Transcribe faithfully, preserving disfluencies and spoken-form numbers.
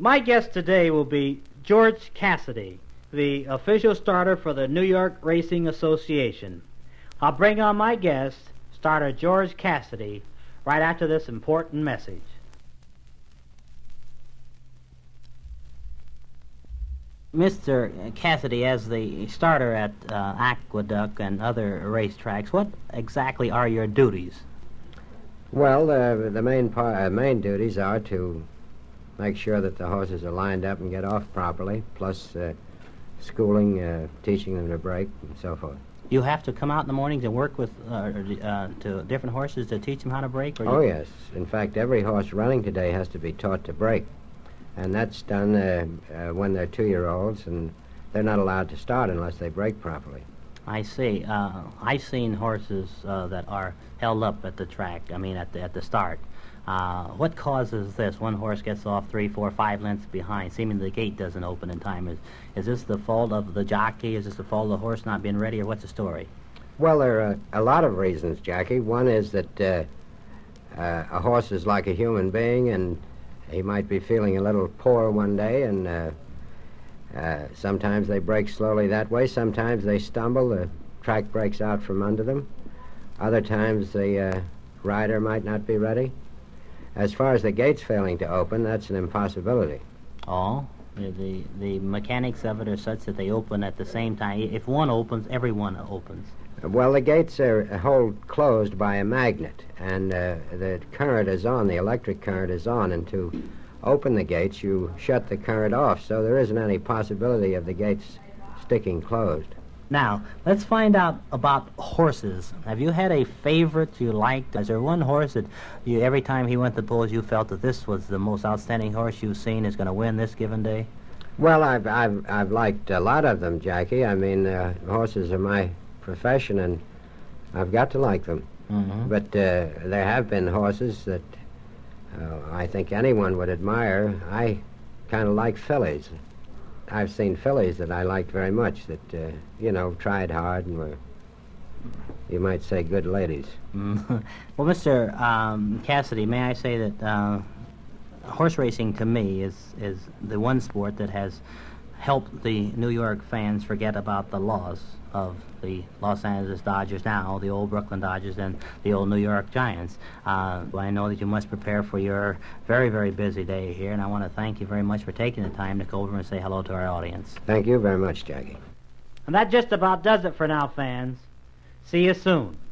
My guest today will be George Cassidy, the official starter for the New York Racing Association. I'll bring on my guest, starter George Cassidy, right after this important message. Mister Cassidy, as the starter at uh, Aqueduct and other racetracks, what exactly are your duties? Well, uh, the main par- uh, main duties are to make sure that the horses are lined up and get off properly, plus uh, schooling, uh, teaching them to brake, and so forth. You have to come out in the mornings and work with uh, uh, to different horses to teach them how to brake? Or oh, you... yes. In fact, every horse running today has to be taught to brake. And that's done uh, uh, when they're two-year-olds, and they're not allowed to start unless they brake properly. I see. Uh, I've seen horses uh, that are held up at the track, I mean at the, at the start. Uh, what causes this? One horse gets off three, four, five lengths behind, seeming the gate doesn't open in time. Is, is this the fault of the jockey? Is this the fault of the horse not being ready, or what's the story? Well, there are a lot of reasons, Jackie. One is that uh, uh, a horse is like a human being, and he might be feeling a little poor one day, and uh, uh, sometimes they brake slowly that way. Sometimes they stumble, the track breaks out from under them. Other times the uh, rider might not be ready. As far as the gates failing to open, that's an impossibility. Oh, the, the mechanics of it are such that they open at the same time. If one opens, everyone opens. Well, the gates are hold closed by a magnet, and uh, the current is on, the electric current is on, and to open the gates, you shut the current off, so there isn't any possibility of the gates sticking closed. Now, let's find out about horses. Have you had a favorite you liked? Is there one horse that you, every time he went to polls, you felt that this was the most outstanding horse you've seen, is going to win this given day? Well, I've, I've, I've liked a lot of them, Jackie. I mean, uh, horses are my profession, and I've got to like them. Mm-hmm. But uh, there have been horses that uh, I think anyone would admire. I kind of like fillies. I've seen fillies that I liked very much that, uh, you know, tried hard and were, you might say, good ladies. Mm-hmm. Well, Mister Um, Cassidy, may I say that uh, horse racing to me is, is the one sport that has helped the New York fans forget about the loss of the Los Angeles Dodgers now, the old Brooklyn Dodgers, and the old New York Giants. Uh, I know that you must prepare for your very, very busy day here, and I want to thank you very much for taking the time to go over and say hello to our audience. Thank you very much, Jackie. And that just about does it for now, fans. See you soon.